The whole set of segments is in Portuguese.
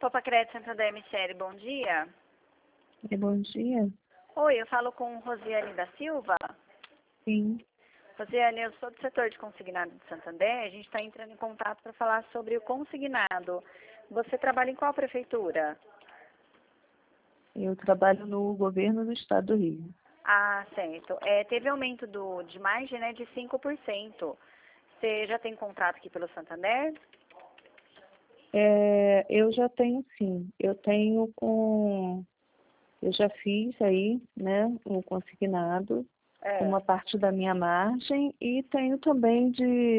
Copa Crédito Santander, Michele, bom dia. Bom dia. Oi, eu falo com Rosiane da Silva. Sim. Rosiane, eu sou do setor de consignado de Santander. A gente está entrando em contato para falar sobre o consignado. Você trabalha em qual prefeitura? Eu trabalho no governo do estado do Rio. Ah, certo. Teve aumento de margem, né, de 5%. Você já tem contrato aqui pelo Santander? Eu já tenho, sim. Eu já fiz aí, né, um consignado, uma parte da minha margem e tenho também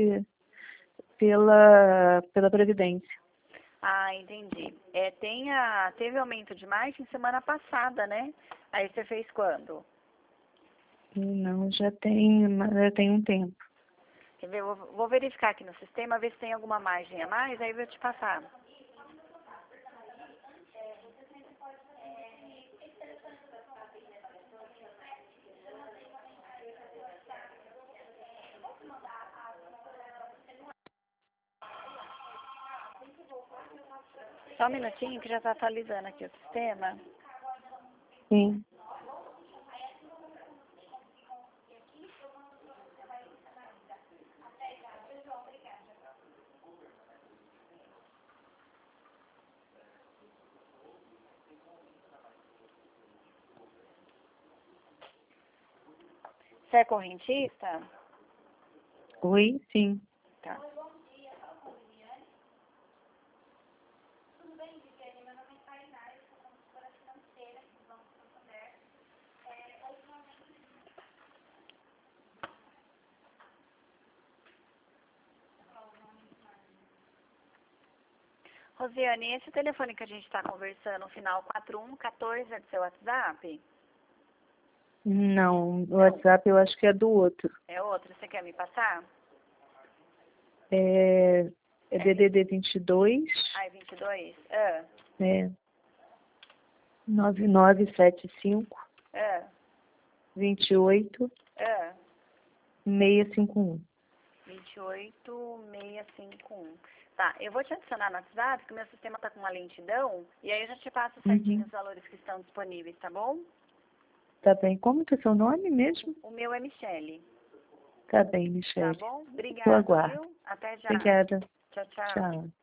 pela Previdência. Ah, entendi. Teve aumento de margem semana passada, né? Aí você fez quando? Não, já tem um tempo. Quer ver? Eu vou verificar aqui no sistema, ver se tem alguma margem a mais, aí eu vou te passar. Só um minutinho que já está atualizando aqui o sistema. Sim. Você é correntista? Oi? Sim. Tá. Rosiane, esse telefone que a gente está conversando, o final 4114, é do seu WhatsApp? Não, o WhatsApp eu acho que é do outro. É outro, você quer me passar? É DDD 22. Ai, 22? Ah, 9975 ah, 28 ah. 651. 28651. Tá, eu vou te adicionar no WhatsApp, que o meu sistema tá com uma lentidão, e aí eu já te passo certinho os valores que estão disponíveis, tá bom? Tá bem. Como que é seu nome mesmo? O meu é Michele. Tá bem, Tá Michele. bom? Eu Obrigada, aguardo. viu? Até já. Obrigada. Tchau, tchau. Tchau.